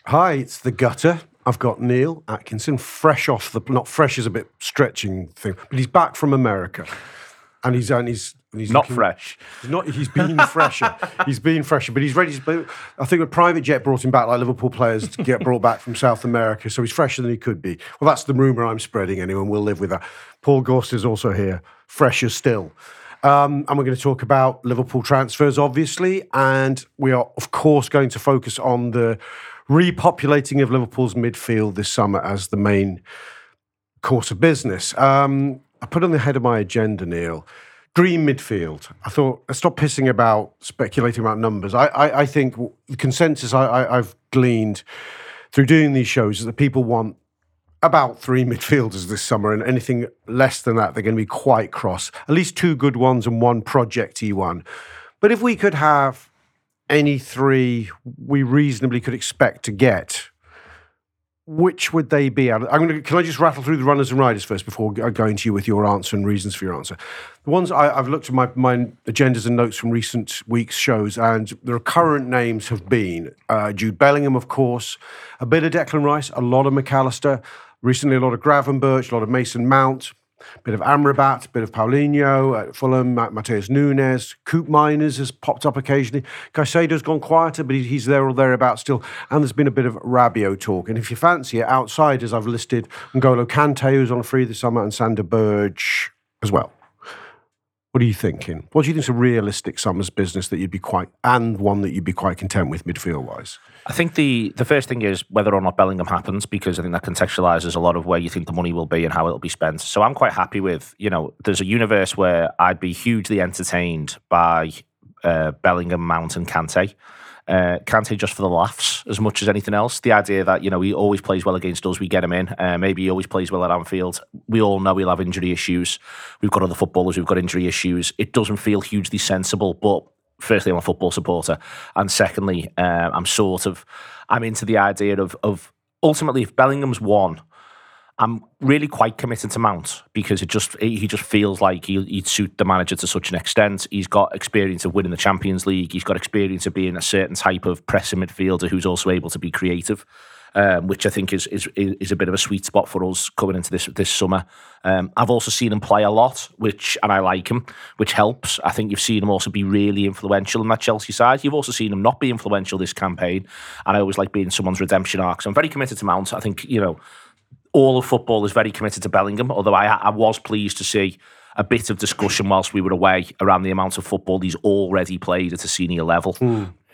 Hi, it's the Gutter. I've got Neil Atkinson, fresh off the... Not fresh is a bit stretching thing, but he's back from America. And he's not fresh. He's been fresher. He's been fresher, but he's ready to play. I think a private jet brought him back, like Liverpool players get brought back from South America, so he's fresher than he could be. Well, that's the rumour I'm spreading anyway, and we'll live with that. Paul Gorst is also here, fresher still. And we're going to talk about Liverpool transfers, obviously, and we are, of course, going to focus on the repopulating of Liverpool's midfield this summer as the main course of business. I put on the head of my agenda, Neil, dream midfield. I thought, let's stop pissing about, speculating about numbers. I think the consensus I've gleaned through doing these shows is that people want about 3 midfielders this summer, and anything less than that, they're going to be quite cross. At least 2 good ones and 1 project-y one. But if we could have any 3 we reasonably could expect to get, which would they be? Can I just rattle through the runners and riders first before going to you with your answer and reasons for your answer? The ones I've looked at my agendas and notes from recent weeks' shows, and the current names have been Jude Bellingham, of course, a bit of Declan Rice, a lot of McAllister, recently a lot of Gravenberch, a lot of Mason Mount, a bit of Amrabat, a bit of Paulinho at Fulham, Mateus Nunes, Coop Miners has popped up occasionally. Caicedo's gone quieter, but he's there or thereabouts still. And there's been a bit of Rabiot talk. And if you fancy it, outsiders, I've listed N'Golo Kante, who's on free this summer, and Sander Berge as well. What are you thinking? What do you think is a realistic summer's business that you'd be and one that you'd be quite content with midfield-wise? I think the first thing is whether or not Bellingham happens, because I think that contextualises a lot of where you think the money will be and how it'll be spent. So I'm quite happy with, there's a universe where I'd be hugely entertained by Bellingham, Mount and Kante. Kante just for the laughs as much as anything else. The idea that, he always plays well against us, we get him in. Maybe he always plays well at Anfield. We all know he'll have injury issues. We've got other footballers who've got injury issues. It doesn't feel hugely sensible, but firstly, I'm a football supporter. And secondly, I'm into the idea of ultimately, if Bellingham's won, I'm really quite committed to Mount, because he just feels like he'd suit the manager to such an extent. He's got experience of winning the Champions League. He's got experience of being a certain type of pressing midfielder who's also able to be creative, which I think is a bit of a sweet spot for us coming into this summer. I've also seen him play a lot, and I like him, which helps. I think you've seen him also be really influential in that Chelsea side. You've also seen him not be influential this campaign, and I always like being someone's redemption arc. So I'm very committed to Mount. I think, all of football is very committed to Bellingham, although I was pleased to see a bit of discussion whilst we were away around the amount of football he's already played at a senior level.